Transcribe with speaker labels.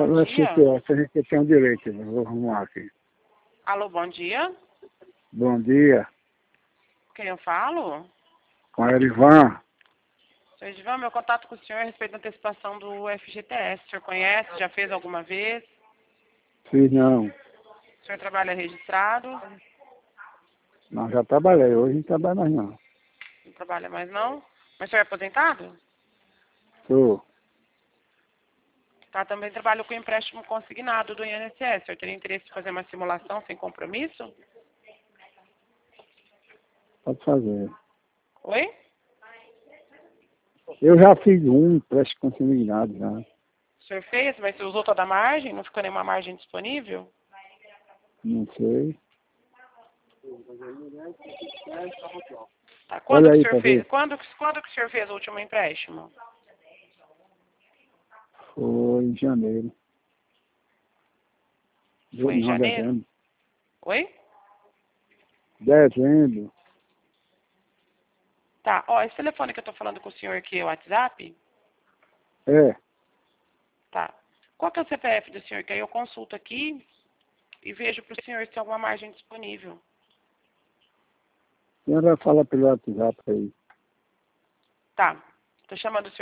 Speaker 1: Bom dia.
Speaker 2: FGTS, a gente tem um direito, né? Vou arrumar aqui.
Speaker 1: Alô, bom dia.
Speaker 2: Bom dia,
Speaker 1: Quem eu falo?
Speaker 2: com a Erivan.
Speaker 1: Sr. Edivan, meu contato com o senhor é a respeito da antecipação do FGTS. O senhor conhece? Já fez alguma vez?
Speaker 2: Fiz não.
Speaker 1: O senhor trabalha registrado?
Speaker 2: Não, já trabalhei, hoje não trabalho mais não.
Speaker 1: Não trabalha mais não? Mas o senhor é aposentado?
Speaker 2: Sou.
Speaker 1: Tá, também trabalho com empréstimo consignado do INSS. O senhor teria interesse em fazer uma simulação sem compromisso?
Speaker 2: Pode fazer.
Speaker 1: Oi?
Speaker 2: Eu já fiz um, preste consignado já.
Speaker 1: O senhor fez, mas você usou toda a margem? Não ficou nenhuma margem disponível?
Speaker 2: Não sei.
Speaker 1: Tá,
Speaker 2: Olha
Speaker 1: quando que
Speaker 2: aí
Speaker 1: o senhor
Speaker 2: pra
Speaker 1: fez?
Speaker 2: ver.
Speaker 1: Quando que o senhor fez o último empréstimo?
Speaker 2: Foi em janeiro.
Speaker 1: Foi em
Speaker 2: Não,
Speaker 1: janeiro?
Speaker 2: dezembro.
Speaker 1: Oi?
Speaker 2: Dezembro.
Speaker 1: Tá, ó, esse telefone que eu tô falando com o senhor aqui é o WhatsApp?
Speaker 2: É.
Speaker 1: Tá. Qual que é o CPF do senhor? Que aí eu consulto aqui e vejo pro senhor se tem alguma margem disponível.
Speaker 2: A senhora fala pelo WhatsApp aí.
Speaker 1: Tá. Tô chamando o senhor